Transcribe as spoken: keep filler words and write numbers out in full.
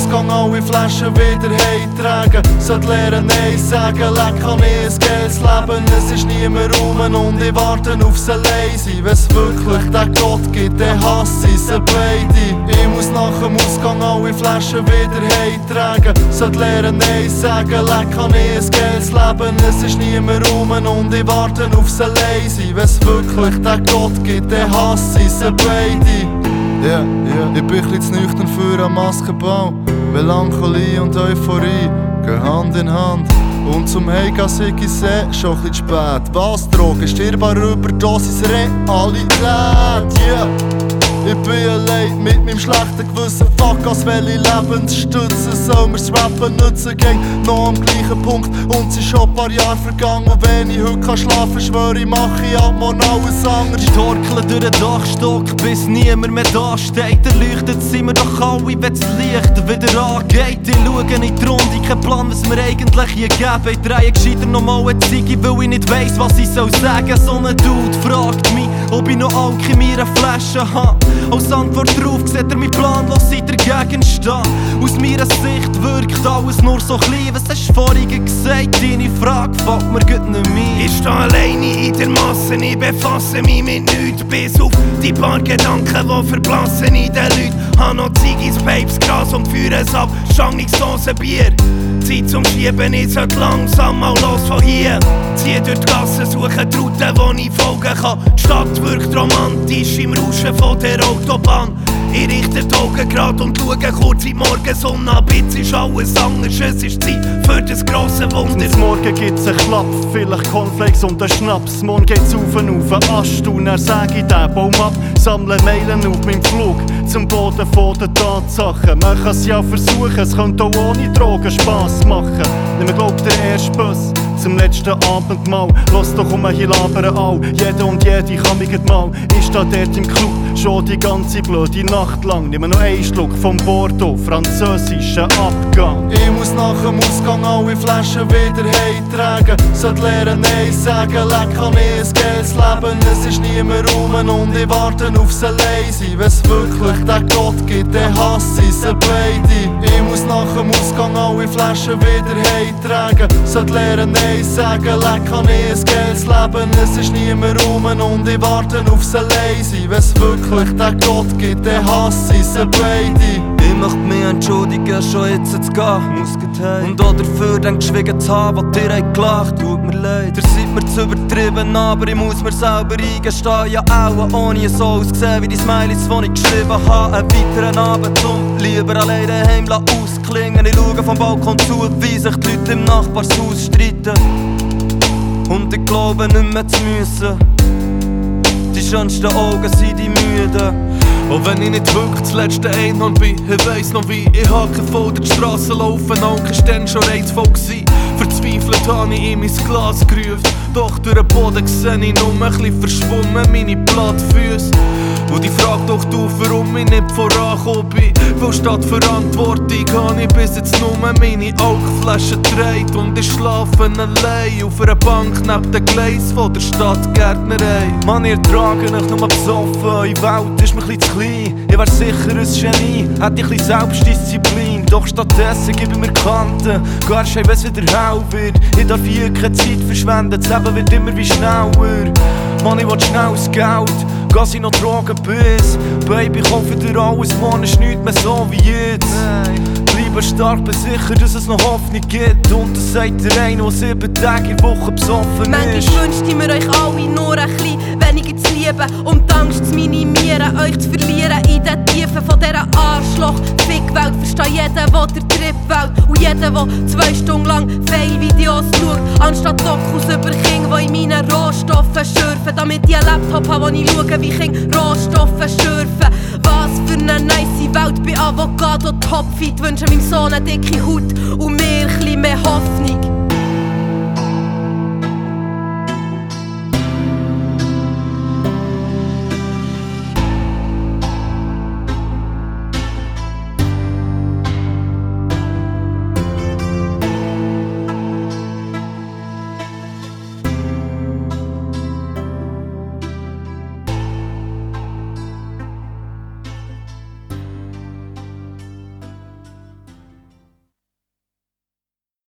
Ausgang alle Flaschen wieder heimtragen. Sollte lernen Nein sagen, leck kann ich ein geiles Leben. Es ist niemand rum und ich warte aufs Alleinsein. Wenn's wirklich den Gott gibt, dann hasse ich sie beide. Ich muss nach dem Ausgang alle Flaschen wieder heimtragen. Sollte lernen Nein sagen, leck kann ich ein geiles Leben. Es ist niemand rum und ich warte aufs Alleinsein. Wenn's wirklich den Gott gibt, dann hasse ich sie beide. Ja, yeah, yeah. Ich bin ein zu nüchtern für einen Maskenbau. Melancholie und Euphorie gehen Hand in Hand. Und zum Heimgehen sehe ich See, schon ein bisschen spät. Was? Drogen, stirbbare Überdosis, Realität, yeah. Ich bin allein mit meinem schlechten Gewissen. Fuck, als welche Lebensstütze soll mir's Rappen nützen? Gang noch am gleichen Punkt und es ist schon ein paar Jahre vergangen. Und wenn ich heute kann schlafen, schwöre ich, mache ich ab morgen alles anders. Ich torkle durch den Dachstock, bis niemand mehr da steht. Erleuchtet sind wir doch alle, wenn das Licht wieder angeht. Ich schaue in die Runde, kein Plan, was mir eigentlich hier geben. Ich drehe gescheiter nochmal eine Ziege, weil ich nicht weiss, was ich soll sagen. So ein Dude fragt mich, ob ich noch Alk in meiner Flasche habe. Als Antwort darauf sieht er mich planlos in der Gegend stehen. Aus meiner Sicht wirkt alles nur so klein. Was hast du vorhin gesagt? Deine Frage fällt mir gut nicht mehr. Ich stehe alleine in der Masse, ich befasse mich mit nichts. Bis auf die paar Gedanken, die verblassen in den Leuten. Hab noch Ziggis, Papes, Gras und führe es ab. Schangnungsdosen Bier. Zeit zum Schieben, ich sollte langsam mal los von hier. Zieh durch die Gassen, suche die Route, wo ich folgen kann. Die Stadt wirkt romantisch im Rauschen von der Autobahn. Ich richte die Augen grad und schaue kurz in die Morgensonne ab. Jetzt ist alles anders, es ist Zeit für das grosse Wunder. Morgen gibt's einen Klapp, vielleicht Cornflakes und einen Schnaps. Morgen geht's auf und auf, Ast und dann sag ich den Baum ab. Sammle Meilen auf meinem Flug zum Boden von den Tatsachen. Man kann's ja versuchen, es könnte auch ohne Drogen Spass machen. Nimm glaubt der erste Bus zum letzten Abendmahl. Lass doch um hier labern all, jeder und jede kann mich mal. Ich steh dort im Club, schon die ganze blöde Nacht lang. Nimm noch einen Schluck vom Bordeaux, französischen Abgang. Ich muss nach dem Ausgang alle Flaschen wieder heimtragen. Sollte lernen Nein sagen, leck kann ich ein geiles Leben. Es ist niemand rum und ich warte aufs Alleinsein. Wenn's wirklich den Gott gibt, dann hasse ich sie beide. Ich muss nach dem Ausgang alle Flaschen wieder heimtragen. Sollte lernen Nein sagen, leck kann ich ein geiles Leben. Es ist niemand rum und ich warte aufs Alleinsein. Wenn's wirklich den Gott gibt, dann hasse ich sie beide. Ich möchte mich entschuldigen, schon jetzt zu gehen. Und auch dafür dann geschwiegen zu haben, was dir hat gelacht. Tut mir leid, ihr seid mir zu übertrieben, aber ich muss mir selber eingestehen. Ja auch ohne so auszusehen wie die Smileys, die ich geschrieben habe. Einen weiteren Abend und lieber alleine daheim ausklingen. Ich schaue vom Balkon zu, wie sich die Leute im Nachbarshaus streiten. Und ich glaube nicht mehr zu müssen. Die schönsten Augen sind die müden. Auch wenn ich nicht wirklich das letzte Einhorn bin, ich weiss noch wie. Ich hake voll durch die Strasse laufen, Augen stehen schon reizvoll gsi. Verzweifelt habe ich in mein Glas gerufen. Doch durch den Boden seh ich nur ein bisschen verschwommen meine Plattfüße. Und ich frag doch du, warum ich nicht vorangekommen bin. Weil statt Verantwortung habe ich bis jetzt nur meine Alkflaschen gedreht. Und ich schlafe allein auf einer Bank neben dem Gleis von der Stadtgärtnerei. Mann, ihr trage euch nur besoffen, eure Welt ist mir ein bisschen zu klein. Ich wär sicher ein Genie, hätte ein bisschen Selbstdisziplin. Doch stattdessen gebe ich mir Kanten, gar schön, wenn's wieder hell wird. Ich darf hier keine Zeit verschwenden, das Leben wird immer wie schneller. Mann, ich will schnelles Geld, Gas in noch Drogenbiss. Baby, kauf wieder alles, Mann, ist nichts mehr so wie jetzt. Bleibe stark, bin sicher, dass es noch Hoffnung gibt. Und das sagt der eine, der sieben Tage in der Woche besoffen ist. Manchmal wünschte ich mir euch alle nur ein bisschen weniger zu lieben, um die Angst zu minimieren, euch zu verlieren in den Tiefen von dieser Arschloch-Fickwelt. Verstehe jeden, der der Trip wählt und jeden, der zwei Stunden lang Fail-Videos schaut, anstatt Dokus über Kinder, die in meinen Rohstoffen schürfen, damit ich einen Laptop habe, wo ich schaue, wie Kinder Rohstoffe schürfen. Was für eine nice Welt bei Avocado Topfit, wünsche meinem Sohn eine dicke Haut